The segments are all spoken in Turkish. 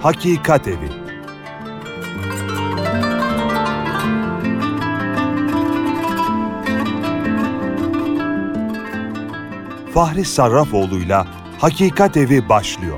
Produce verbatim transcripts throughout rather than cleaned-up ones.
Hakikat Evi. Fahri Sarrafoğlu'yla Hakikat Evi başlıyor.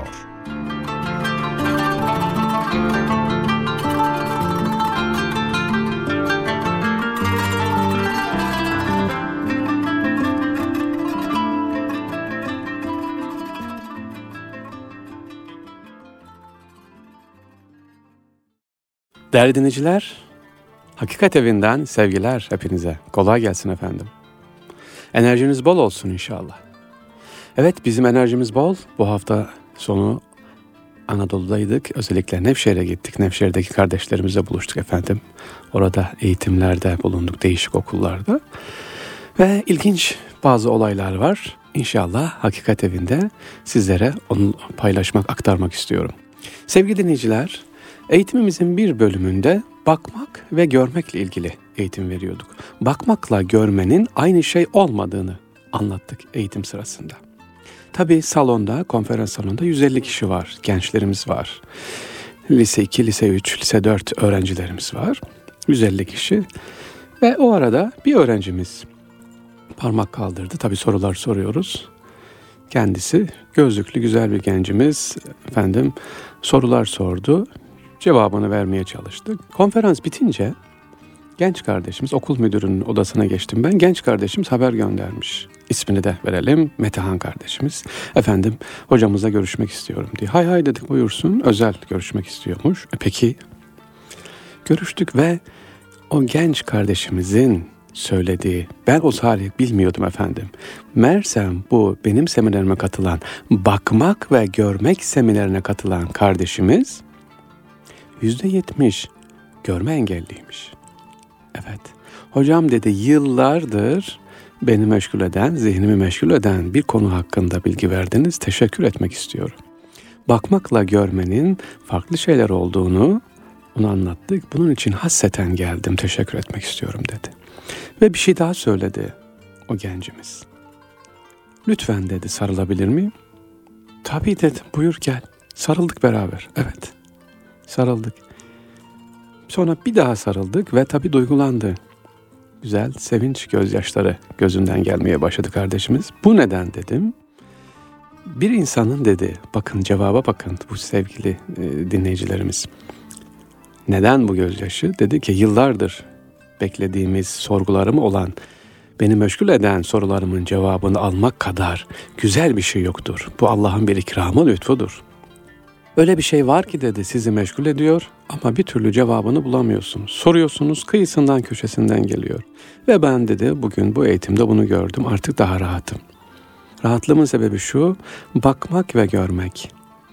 Değerli dinleyiciler, Hakikat Evi'nden sevgiler hepinize. Kolay gelsin efendim. Enerjiniz bol olsun inşallah. Evet, bizim enerjimiz bol. Bu hafta sonu Anadolu'daydık. Özellikle Nevşehir'e gittik. Nevşehir'deki kardeşlerimizle buluştuk efendim. Orada eğitimlerde bulunduk, değişik okullarda. Ve ilginç bazı olaylar var. İnşallah Hakikat Evi'nde sizlere onu paylaşmak, aktarmak istiyorum. Sevgili dinleyiciler, eğitimimizin bir bölümünde bakmak ve görmekle ilgili eğitim veriyorduk. Bakmakla görmenin aynı şey olmadığını anlattık eğitim sırasında. Tabii salonda, konferans salonunda yüz elli kişi var, gençlerimiz var. Lise iki, lise üç, lise dört öğrencilerimiz var. yüz elli kişi. Ve o arada bir öğrencimiz parmak kaldırdı. Tabii sorular soruyoruz. Kendisi gözlüklü güzel bir gencimiz efendim sorular sordu. Cevabını vermeye çalıştık. Konferans bitince genç kardeşimiz, okul müdürünün odasına geçtim ben. Genç kardeşimiz haber göndermiş. İsmini de verelim. Metehan kardeşimiz. Efendim hocamızla görüşmek istiyorum diye. Hay hay dedik, buyursun. Özel görüşmek istiyormuş. E peki görüştük ve o genç kardeşimizin söylediği, ben o tarihi bilmiyordum efendim. Meğersem bu benim seminerime katılan, bakmak ve görmek seminerine katılan kardeşimiz yüzde yetmiş görme engelliymiş. Evet. Hocam dedi, yıllardır beni meşgul eden, zihnimi meşgul eden bir konu hakkında bilgi verdiniz. Teşekkür etmek istiyorum. Bakmakla görmenin farklı şeyler olduğunu onu anlattık. Bunun için hasreten geldim. Teşekkür etmek istiyorum dedi. Ve bir şey daha söyledi o gencimiz. Lütfen dedi, sarılabilir miyim? Tabii dedi, buyur gel. Sarıldık beraber. Evet. Sarıldık. Sonra bir daha sarıldık ve tabii duygulandı. Güzel sevinç gözyaşları gözünden gelmeye başladı kardeşimiz. Bu neden dedim. Bir insanın dedi, bakın cevaba bakın bu sevgili e, dinleyicilerimiz. Neden bu gözyaşı? Dedi ki yıllardır beklediğimiz sorgularım olan, beni meşgul eden sorularımın cevabını almak kadar güzel bir şey yoktur. Bu Allah'ın bir ikramı, lütfudur. Öyle bir şey var ki dedi, sizi meşgul ediyor ama bir türlü cevabını bulamıyorsunuz. Soruyorsunuz, kıyısından köşesinden geliyor. Ve ben dedi bugün bu eğitimde bunu gördüm, artık daha rahatım. Rahatlığımın sebebi şu, bakmak ve görmek.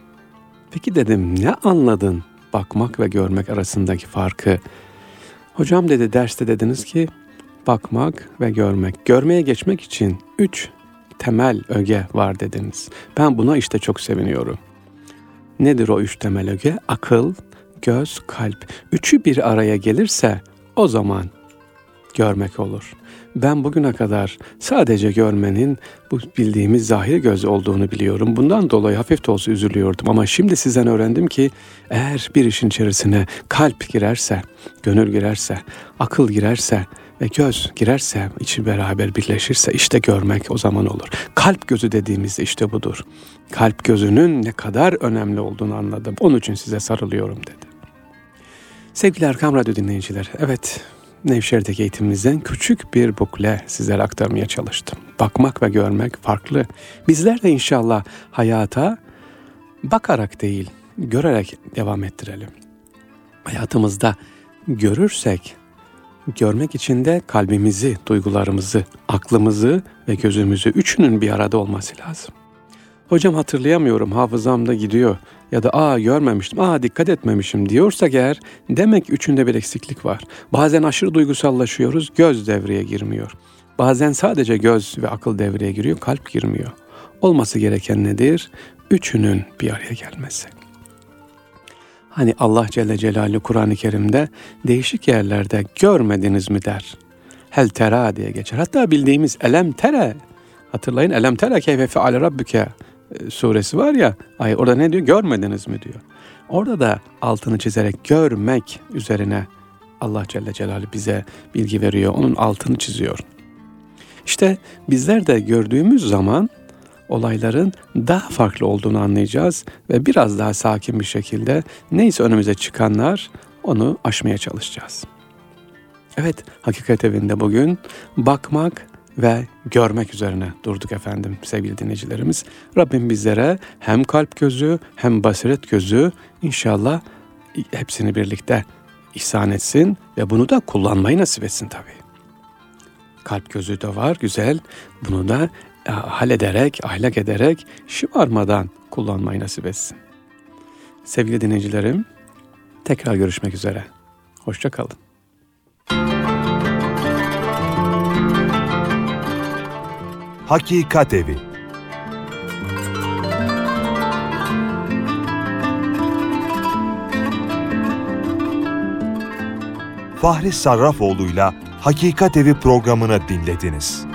Peki dedim, ne anladın bakmak ve görmek arasındaki farkı? Hocam dedi, derste dediniz ki bakmak ve görmek. Görmeye geçmek için üç temel öge var dediniz. Ben buna işte çok seviniyorum. Nedir o üç temel öge? Akıl, göz, kalp. Üçü bir araya gelirse o zaman görmek olur. Ben bugüne kadar sadece görmenin bu bildiğimiz zahir göz olduğunu biliyorum. Bundan dolayı hafif de olsa üzülüyordum. Ama şimdi sizden öğrendim ki eğer bir işin içerisine kalp girerse, gönül girerse, akıl girerse ve göz girerse, içi beraber birleşirse işte görmek o zaman olur. Kalp gözü dediğimizde işte budur. Kalp gözünün ne kadar önemli olduğunu anladım. Onun için size sarılıyorum dedi. Sevgili Erkam Radyo dinleyiciler, evet, Nevşehir'deki eğitimimizden küçük bir bukle sizlere aktarmaya çalıştım. Bakmak ve görmek farklı. Bizler de inşallah hayata bakarak değil, görerek devam ettirelim. Hayatımızda görürsek, görmek için de kalbimizi, duygularımızı, aklımızı ve gözümüzü üçünün bir arada olması lazım. Hocam hatırlayamıyorum, hafızamda gidiyor ya da aa görmemiştim, aa dikkat etmemişim diyorsak eğer demek üçünde bir eksiklik var. Bazen aşırı duygusallaşıyoruz, göz devreye girmiyor. Bazen sadece göz ve akıl devreye giriyor, kalp girmiyor. Olması gereken nedir? Üçünün bir araya gelmesi. Hani Allah Celle Celaluhu Kur'an-ı Kerim'de değişik yerlerde görmediniz mi der. Hel tera diye geçer. Hatta bildiğimiz elem tere, hatırlayın, elem tere keyfe feale rabbuke suresi var ya, ay orada ne diyor? Görmediniz mi diyor. Orada da altını çizerek görmek üzerine Allah Celle Celaluhu bize bilgi veriyor. Onun altını çiziyor. İşte bizler de gördüğümüz zaman olayların daha farklı olduğunu anlayacağız ve biraz daha sakin bir şekilde neyse önümüze çıkanlar onu aşmaya çalışacağız. Evet, Hakikat Evi'nde bugün bakmak ve görmek üzerine durduk efendim sevgili dinleyicilerimiz. Rabbim bizlere hem kalp gözü hem basiret gözü inşallah hepsini birlikte ihsan etsin ve bunu da kullanmayı nasip etsin tabii. Kalp gözü de var, güzel. Bunu da e, hallederek, ahlak ederek, şımarmadan kullanmayı nasip etsin. Sevgili dinleyicilerim, tekrar görüşmek üzere. Hoşça kalın. Hakikat Evi. Fahri Sarrafoğlu'yla Hakikat Evi programını dinlediniz.